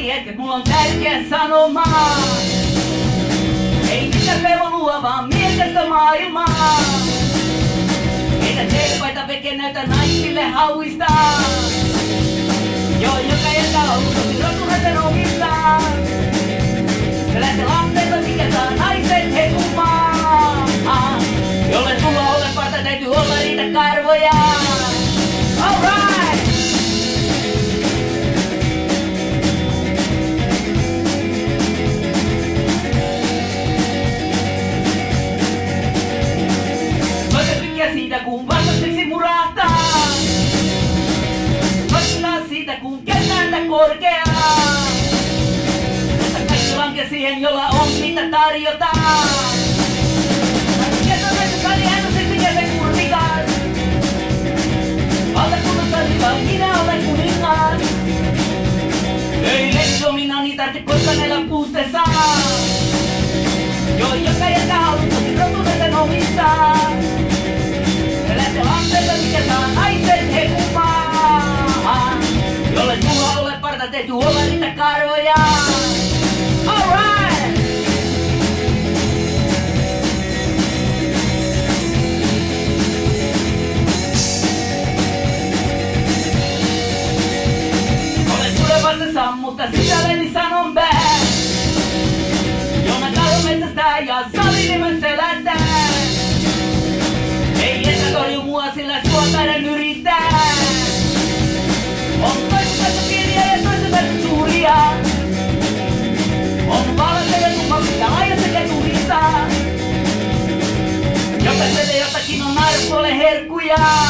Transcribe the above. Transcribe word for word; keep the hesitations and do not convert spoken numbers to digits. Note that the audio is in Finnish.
tälläkin hetket mulla on tärkeä sanoma. Ei mitään pelolua, vaan miestä maailmaa. Eikä tervaita veke näytä naisille hauista. Joo, joka jätä on tosi rotunaisen omistaan. Se lähtee lapselta, mikä saa naiset hekumaan. Jolle sulla ole parta, täytyy olla niitä karvoja. Alright! Mä tykkään siitä, kun vastaseksi murahtaa. Vastaa siitä, kun kentältä korkeaa. Mutta kaikki lanke siihen, jolla on mitä tarjota. Minä olen kuningas. Ei leksomina niin tarvitse kostaneella puutteessa. Joo, joka jätä halutosi rotuneiden omistaa. Se lähtee lapselta, mikä saa naiset hekumaan. Jolle sulla ole parta, täytyy olla niitä karvoja. Alright! Mutta sisälleni sanon bää. Jona kato metsästää ja salinimen selättää. Ei jätä torju mua, sillä sua taiden yrittää. On toisessa pieniä ja toisessa suuria. On valkoja tummallista laaja sekä turista. Jokaiselle jotakin on nairapuolen herkkuja.